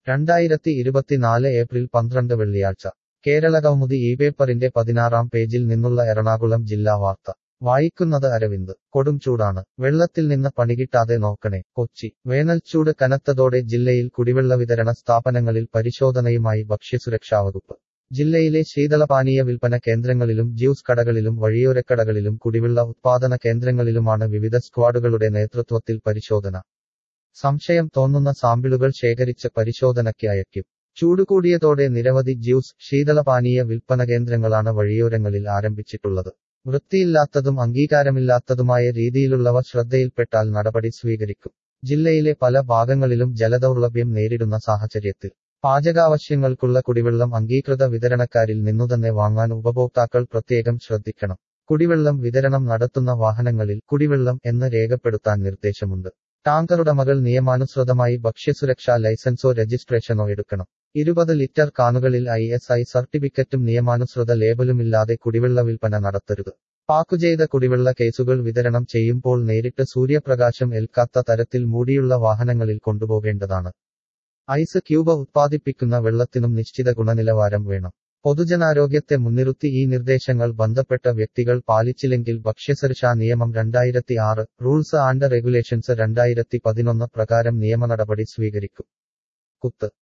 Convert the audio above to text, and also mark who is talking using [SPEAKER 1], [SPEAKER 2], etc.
[SPEAKER 1] 2024 April 12 വെള്ളിയാഴ്ച കേരളകൗമുദി ഈ പേപ്പറിന്റെ 16-ാം പേജിൽ നിന്നുള്ള എറണാകുളം ജില്ലാ വാർത്ത വായിക്കുന്നത് അരവിന്ദ്. കൊടും ചൂടാണ്, വെള്ളത്തിൽ നിന്ന് പണികിട്ടാതെ നോക്കണേ. കൊച്ചി. വേനൽച്ചൂട് കനത്തതോടെ ജില്ലയിൽ കുടിവെള്ള വിതരണ സ്ഥാപനങ്ങളിൽ പരിശോധനയുമായി ഭക്ഷ്യസുരക്ഷാ വകുപ്പ്. ജില്ലയിലെ ശീതളപാനീയ വിൽപ്പന കേന്ദ്രങ്ങളിലും ജ്യൂസ് കടകളിലും വഴിയോരക്കടകളിലും കുടിവെള്ള ഉത്പാദന കേന്ദ്രങ്ങളിലുമാണ് വിവിധ സ്ക്വാഡുകളുടെ നേതൃത്വത്തിൽ പരിശോധന. സംശയം തോന്നുന്ന സാമ്പിളുകൾ ശേഖരിച്ച് പരിശോധനയ്ക്ക് അയക്കും. ചൂട് കൂടിയതോടെ നിരവധി ജ്യൂസ്, ശീതളപാനീയ വിൽപ്പന കേന്ദ്രങ്ങളാണ് വഴിയോരങ്ങളിൽ ആരംഭിച്ചിട്ടുള്ളത്. വൃത്തിയില്ലാത്തതും അംഗീകാരമില്ലാത്തതുമായ രീതിയിലുള്ളവ ശ്രദ്ധയിൽപ്പെട്ടാൽ നടപടി സ്വീകരിക്കും. ജില്ലയിലെ പല ഭാഗങ്ങളിലും ജലദൗർലഭ്യം നേരിടുന്ന സാഹചര്യത്തിൽ പാചകാവശ്യങ്ങൾക്കുള്ള കുടിവെള്ളം അംഗീകൃത വിതരണക്കാരിൽ നിന്നുതന്നെ വാങ്ങാൻ ഉപഭോക്താക്കൾ പ്രത്യേകം ശ്രദ്ധിക്കണം. കുടിവെള്ളം വിതരണം നടത്തുന്ന വാഹനങ്ങളിൽ കുടിവെള്ളം എന്ന് രേഖപ്പെടുത്താൻ നിർദ്ദേശമുണ്ട്. ടാങ്കറുടമകൾ നിയമാനുസൃതമായി ഭക്ഷ്യസുരക്ഷാ ലൈസൻസോ രജിസ്ട്രേഷനോ എടുക്കണം. 20 ലിറ്റർ കാനുകളിൽ ISI സർട്ടിഫിക്കറ്റും നിയമാനുസൃത ലേബലുമില്ലാതെ കുടിവെള്ള വിൽപ്പന നടത്തരുത്. പാക്കുചെയ്ത കുടിവെള്ള കേസുകൾ വിതരണം ചെയ്യുമ്പോൾ നേരിട്ട് സൂര്യപ്രകാശം ഏൽക്കാത്ത തരത്തിൽ മൂടിയുള്ള വാഹനങ്ങളിൽ കൊണ്ടുപോകേണ്ടതാണ്. ഐസ് ക്യൂബ് ഉത്പാദിപ്പിക്കുന്ന വെള്ളത്തിനും നിശ്ചിത ഗുണനിലവാരം വേണം. പൊതുജനാരോഗ്യത്തെ മുൻനിർത്തി ഈ നിർദ്ദേശങ്ങൾ ബന്ധപ്പെട്ട വ്യക്തികൾ പാലിച്ചില്ലെങ്കിൽ ഭക്ഷ്യസുരക്ഷാ നിയമം 2006 റൂൾസ് ആൻഡ് റെഗുലേഷൻസ് 2011 പ്രകാരം നിയമനടപടി സ്വീകരിക്കും. കുത്ത്